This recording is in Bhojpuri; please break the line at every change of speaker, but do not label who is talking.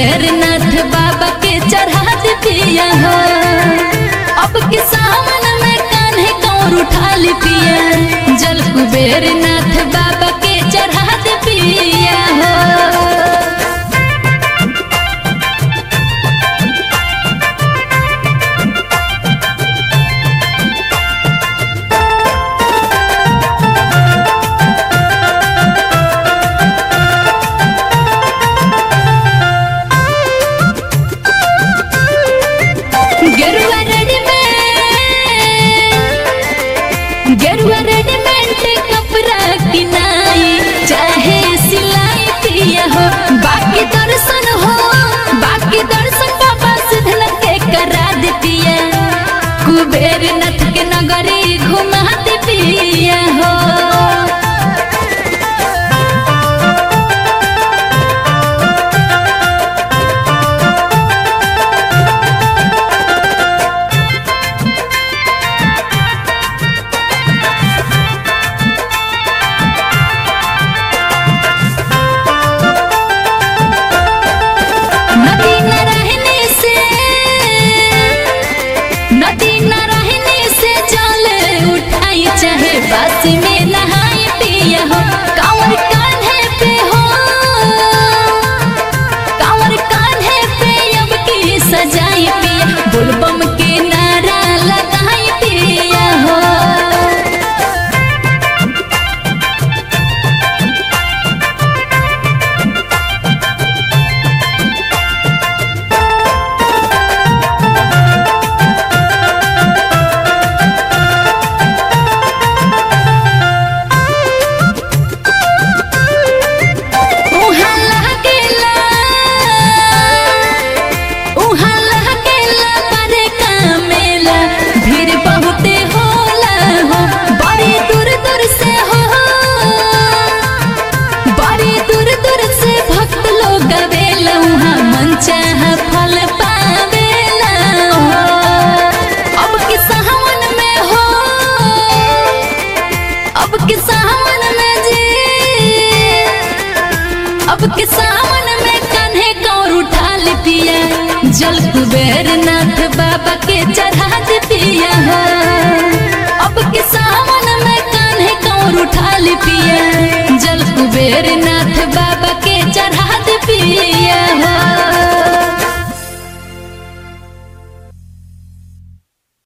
कुबेर नाथ बाबा के चढ़ा दे पिया हो। अब के सावन में कान्हे कौर उठा ले पिया, जल कुबेर नाथ बाबा के चढ़ा दे पिया हो। गेरुआ रेडीमेड कपड़ा किनाई चाहे सिलाई पिया हो। बाकी दर्शन बाबा सिद्धनाथ के करा दे पिया, कुबेर नाथ के नगरी घुमा दे पिया हो। बासी में नहाए पिया हो, कांवर कान्हे पे हो, कांवर कान्हे पे अब की सजाई पिया, बुलबम के नारा लगाई पिया हो। अब के सावन में कान्हे कौर उठा ले पिया, जल कुबेर नाथ बाबा के चढ़ा दे पिया हो। अब के सावन में कान्हे कौर उठा ले पिया, जल कुबेर नाथ बाबा